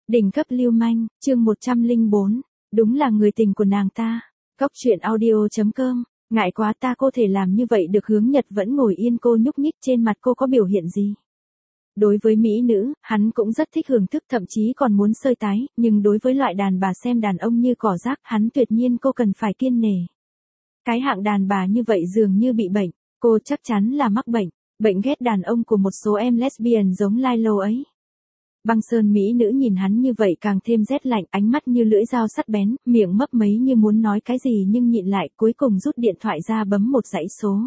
Đỉnh cấp lưu manh, chương 104. Đúng là người tình của nàng ta. Góc truyện audio.com. Ngại quá ta cô thể làm như vậy được. Hướng Nhật vẫn ngồi yên, cô nhúc nhích, trên mặt cô có biểu hiện gì? Đối với mỹ nữ, hắn cũng rất thích hưởng thức, thậm chí còn muốn sơi tái, nhưng đối với loại đàn bà xem đàn ông như cỏ rác, hắn tuyệt nhiên cô cần phải kiêng nể. Cái hạng đàn bà như vậy dường như bị bệnh, cô chắc chắn là mắc bệnh ghét đàn ông của một số em lesbian giống Lilo ấy. Băng Sơn mỹ nữ nhìn hắn như vậy càng thêm rét lạnh, ánh mắt như lưỡi dao sắc bén, miệng mấp máy như muốn nói cái gì nhưng nhịn lại, cuối cùng rút điện thoại ra bấm một dãy số.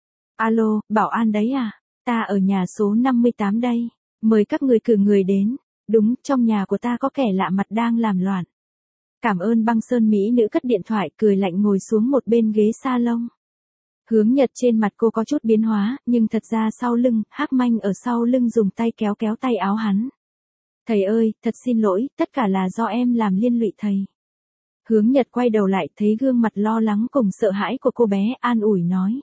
Alo, Bảo An đấy à? Ta ở nhà số 58 đây, mời các người cử người đến. Đúng, trong nhà của ta có kẻ lạ mặt đang làm loạn. Cảm ơn. Băng Sơn mỹ nữ cất điện thoại, cười lạnh ngồi xuống một bên ghế salon. Hướng Nhật trên mặt cô có chút biến hóa, nhưng thật ra sau lưng, Hắc Manh ở sau lưng dùng tay kéo tay áo hắn. Thầy ơi, thật xin lỗi, tất cả là do em làm liên lụy thầy. Hướng Nhật quay đầu lại, thấy gương mặt lo lắng cùng sợ hãi của cô bé, an ủi nói.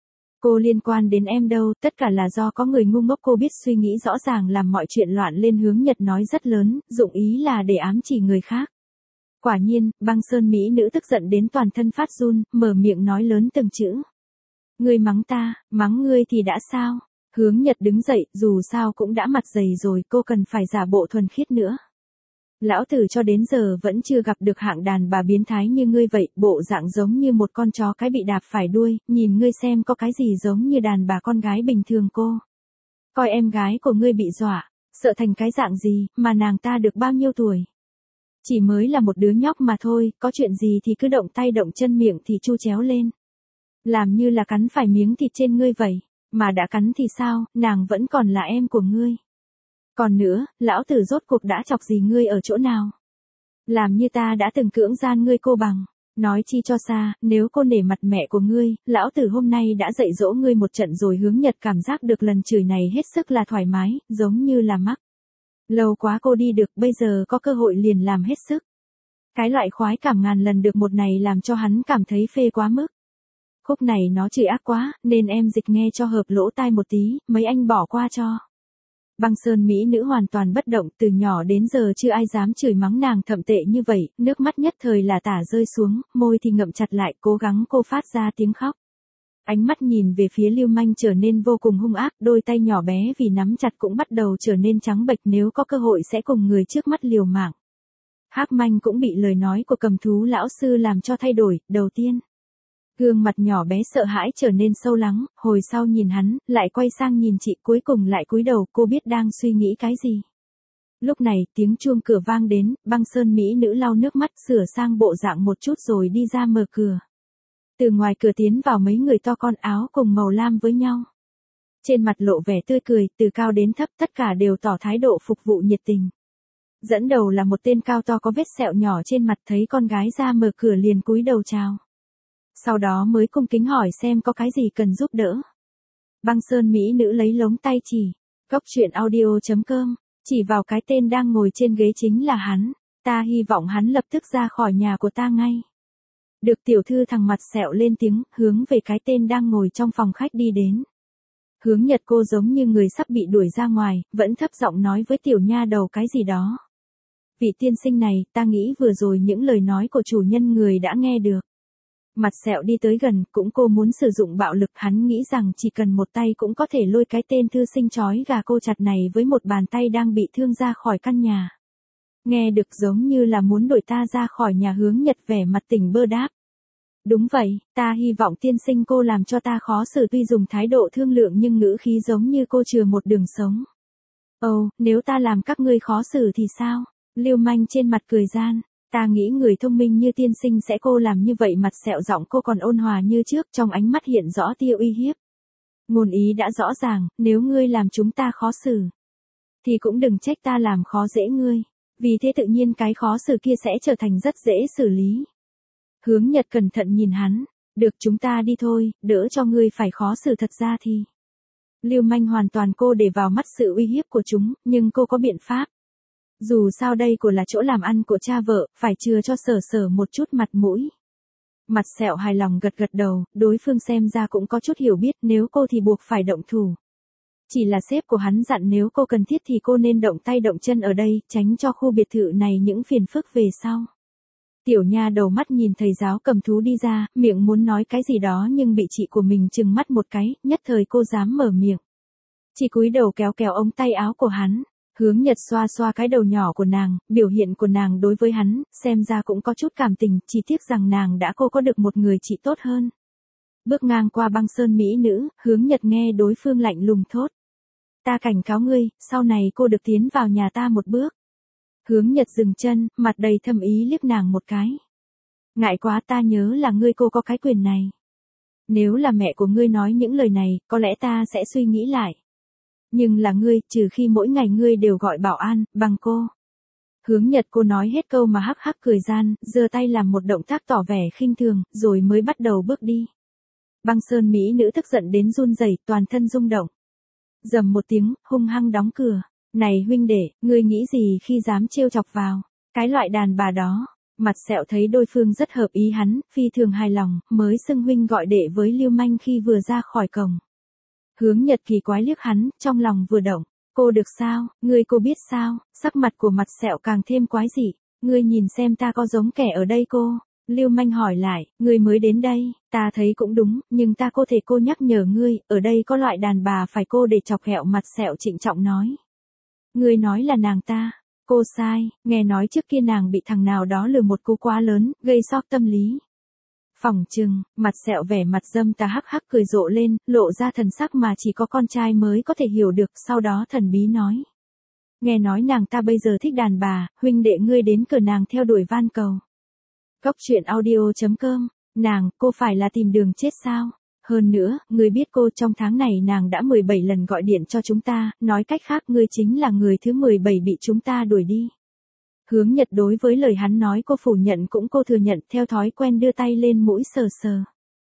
Cô liên quan đến em đâu, tất cả là do có người ngu ngốc. Cô biết suy nghĩ rõ ràng làm mọi chuyện loạn lên. Hướng Nhật nói rất lớn, dụng ý là để ám chỉ người khác. Quả nhiên, Băng Sơn mỹ nữ tức giận đến toàn thân phát run, mở miệng nói lớn từng chữ. Ngươi mắng ta, mắng ngươi thì đã sao? Hướng Nhật đứng dậy, dù sao cũng đã mặt dày rồi, cô cần phải giả bộ thuần khiết nữa. Lão tử cho đến giờ vẫn chưa gặp được hạng đàn bà biến thái như ngươi vậy, bộ dạng giống như một con chó cái bị đạp phải đuôi, nhìn ngươi xem có cái gì giống như đàn bà con gái bình thường cô. Coi em gái của ngươi bị dọa, sợ thành cái dạng gì, mà nàng ta được bao nhiêu tuổi? Chỉ mới là một đứa nhóc mà thôi, có chuyện gì thì cứ động tay động chân, miệng thì chu chéo lên. Làm như là cắn phải miếng thịt trên ngươi vậy, mà đã cắn thì sao, nàng vẫn còn là em của ngươi. Còn nữa, lão tử rốt cuộc đã chọc gì ngươi ở chỗ nào? Làm như ta đã từng cưỡng gian ngươi cô bằng. Nói chi cho xa, nếu cô nể mặt mẹ của ngươi, lão tử hôm nay đã dạy dỗ ngươi một trận rồi. Hướng Nhật cảm giác được lần chửi này hết sức là thoải mái, giống như là mắc. Lâu quá cô đi được, bây giờ có cơ hội liền làm hết sức. Cái loại khoái cảm ngàn lần được một này làm cho hắn cảm thấy phê quá mức. Khúc này nó chửi ác quá, nên em dịch nghe cho hợp lỗ tai một tí, mấy anh bỏ qua cho. Băng Sơn mỹ nữ hoàn toàn bất động, từ nhỏ đến giờ chưa ai dám chửi mắng nàng thậm tệ như vậy, nước mắt nhất thời là tả rơi xuống, môi thì ngậm chặt lại, cố gắng cô phát ra tiếng khóc. Ánh mắt nhìn về phía lưu manh trở nên vô cùng hung ác, đôi tay nhỏ bé vì nắm chặt cũng bắt đầu trở nên trắng bệch, nếu có cơ hội sẽ cùng người trước mắt liều mạng. Hắc Manh cũng bị lời nói của Cầm Thú lão sư làm cho thay đổi, đầu tiên. Gương mặt nhỏ bé sợ hãi trở nên sâu lắng, hồi sau nhìn hắn, lại quay sang nhìn chị, cuối cùng lại cúi đầu, cô biết đang suy nghĩ cái gì. Lúc này, tiếng chuông cửa vang đến, Băng Sơn mỹ nữ lau nước mắt, sửa sang bộ dạng một chút rồi đi ra mở cửa. Từ ngoài cửa tiến vào mấy người to con, áo cùng màu lam với nhau. Trên mặt lộ vẻ tươi cười, từ cao đến thấp tất cả đều tỏ thái độ phục vụ nhiệt tình. Dẫn đầu là một tên cao to có vết sẹo nhỏ trên mặt, thấy con gái ra mở cửa liền cúi đầu chào. Sau đó mới cung kính hỏi xem có cái gì cần giúp đỡ. Băng Sơn mỹ nữ lấy lống tay chỉ. Góc truyện audio.com. Chỉ vào cái tên đang ngồi trên ghế chính là hắn. Ta hy vọng hắn lập tức ra khỏi nhà của ta ngay. Được tiểu thư. Thằng mặt sẹo lên tiếng, hướng về cái tên đang ngồi trong phòng khách đi đến. Hướng Nhật cô giống như người sắp bị đuổi ra ngoài, vẫn thấp giọng nói với tiểu nha đầu cái gì đó. Vị tiên sinh này, ta nghĩ vừa rồi những lời nói của chủ nhân người đã nghe được. Mặt sẹo đi tới gần, cũng cô muốn sử dụng bạo lực, hắn nghĩ rằng chỉ cần một tay cũng có thể lôi cái tên thư sinh chói gà cô chặt này với một bàn tay đang bị thương ra khỏi căn nhà. Nghe được giống như là muốn đuổi ta ra khỏi nhà. Hướng Nhật vẻ mặt tỉnh bơ đáp. Đúng vậy, ta hy vọng tiên sinh cô làm cho ta khó xử. Tuy dùng thái độ thương lượng nhưng ngữ khí giống như cô chừa một đường sống. Ồ, nếu ta làm các ngươi khó xử thì sao? Lưu manh trên mặt cười gian. Ta nghĩ người thông minh như tiên sinh sẽ cô làm như vậy. Mặt sẹo giọng cô còn ôn hòa như trước, trong ánh mắt hiện rõ tia uy hiếp. Ngôn ý đã rõ ràng, nếu ngươi làm chúng ta khó xử, thì cũng đừng trách ta làm khó dễ ngươi. Vì thế tự nhiên cái khó xử kia sẽ trở thành rất dễ xử lý. Hướng Nhật cẩn thận nhìn hắn. Được, chúng ta đi thôi, đỡ cho ngươi phải khó xử. Thật ra thì lưu manh hoàn toàn cô để vào mắt sự uy hiếp của chúng, nhưng cô có biện pháp. Dù sao đây của là chỗ làm ăn của cha vợ, phải chừa cho sở một chút mặt mũi. Mặt sẹo hài lòng gật đầu, đối phương xem ra cũng có chút hiểu biết, nếu cô thì buộc phải động thủ. Chỉ là sếp của hắn dặn nếu cô cần thiết thì cô nên động tay động chân ở đây, tránh cho khu biệt thự này những phiền phức về sau. Tiểu nha đầu mắt nhìn thầy giáo cầm thú đi ra, miệng muốn nói cái gì đó nhưng bị chị của mình trừng mắt một cái, nhất thời cô dám mở miệng. Chị cúi đầu kéo kéo ống tay áo của hắn. Hướng Nhật xoa xoa cái đầu nhỏ của nàng, biểu hiện của nàng đối với hắn, xem ra cũng có chút cảm tình, chỉ tiếc rằng nàng đã có được một người chị tốt hơn. Bước ngang qua băng sơn mỹ nữ, Hướng Nhật nghe đối phương lạnh lùng thốt. Ta cảnh cáo ngươi, sau này cô được tiến vào nhà ta một bước. Hướng Nhật dừng chân, mặt đầy thâm ý liếc nàng một cái. Ngại quá, ta nhớ là ngươi, cô có cái quyền này. Nếu là mẹ của ngươi nói những lời này, có lẽ ta sẽ suy nghĩ lại. Nhưng là ngươi, trừ khi mỗi ngày ngươi đều gọi bảo an, bằng cô. Hướng Nhật cô nói hết câu mà hắc hắc cười gian, giơ tay làm một động tác tỏ vẻ khinh thường, rồi mới bắt đầu bước đi. Băng sơn mỹ nữ tức giận đến run rẩy, toàn thân rung động. Rầm một tiếng, hung hăng đóng cửa. Này huynh đệ, ngươi nghĩ gì khi dám trêu chọc vào cái loại đàn bà đó? Mặt sẹo thấy đối phương rất hợp ý hắn, phi thường hài lòng, mới xưng huynh gọi đệ với Lưu Manh khi vừa ra khỏi cổng. Hướng Nhật kỳ quái liếc hắn, trong lòng vừa động. Cô được sao, cô biết sao? Sắc mặt của mặt sẹo càng thêm quái dị. Ngươi nhìn xem ta có giống kẻ ở đây cô? Lưu Manh hỏi lại, ngươi mới đến đây, ta thấy cũng đúng, nhưng ta có thể cô nhắc nhở ngươi, ở đây có loại đàn bà phải cô để chọc ghẹo. Mặt sẹo trịnh trọng nói. Ngươi nói là nàng ta, cô sai, nghe nói trước kia nàng bị thằng nào đó lừa một cú quá lớn, gây sốc tâm lý. Phỏng chừng, mặt sẹo vẻ mặt dâm tà hắc hắc cười rộ lên, lộ ra thần sắc mà chỉ có con trai mới có thể hiểu được, sau đó thần bí nói. Nghe nói nàng ta bây giờ thích đàn bà, huynh đệ ngươi đến cửa nàng theo đuổi van cầu. Cốc truyện audio.com, cô phải là tìm đường chết sao? Hơn nữa, ngươi biết cô trong tháng này nàng đã 17 lần gọi điện cho chúng ta, nói cách khác ngươi chính là người thứ 17 bị chúng ta đuổi đi. Hướng Nhật đối với lời hắn nói cô phủ nhận cũng cô thừa nhận, theo thói quen đưa tay lên mũi sờ sờ.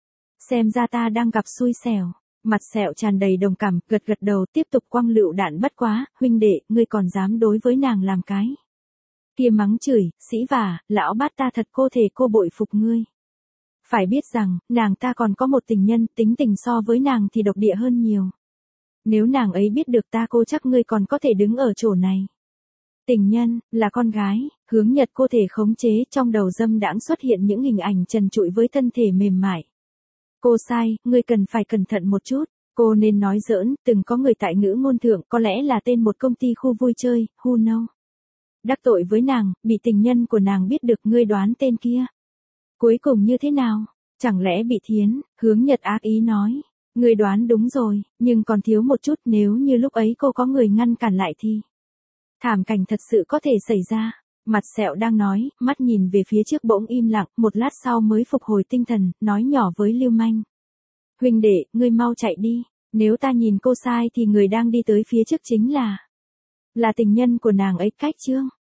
Xem ra ta đang gặp xui xẻo. Mặt sẹo tràn đầy đồng cảm, gật gật đầu tiếp tục quăng lựu đạn. Bất quá, huynh đệ, ngươi còn dám đối với nàng làm cái kia mắng chửi, sĩ vả, lão bát ta thật cô thể cô bội phục ngươi. Phải biết rằng, nàng ta còn có một tình nhân, tính tình so với nàng thì độc địa hơn nhiều. Nếu nàng ấy biết được ta cô chắc ngươi còn có thể đứng ở chỗ này. Tình nhân, là con gái, Hướng Nhật cô thể khống chế, trong đầu dâm đãng xuất hiện những hình ảnh trần trụi với thân thể mềm mại. Cô sai, ngươi cần phải cẩn thận một chút, cô nên nói giỡn, từng có người tại ngữ ngôn thượng, có lẽ là tên một công ty khu vui chơi, who know. Đắc tội với nàng, bị tình nhân của nàng biết được, ngươi đoán tên kia. Cuối cùng như thế nào? Chẳng lẽ bị thiến? Hướng Nhật ác ý nói. Ngươi đoán đúng rồi, nhưng còn thiếu một chút, nếu như lúc ấy cô có người ngăn cản lại thì thảm cảnh thật sự có thể xảy ra. Mặt sẹo đang nói, mắt nhìn về phía trước bỗng im lặng, một lát sau mới phục hồi tinh thần, nói nhỏ với Lưu Manh. Huynh đệ, ngươi mau chạy đi, nếu ta nhìn cô sai thì người đang đi tới phía trước chính là tình nhân của nàng ấy. Cách chương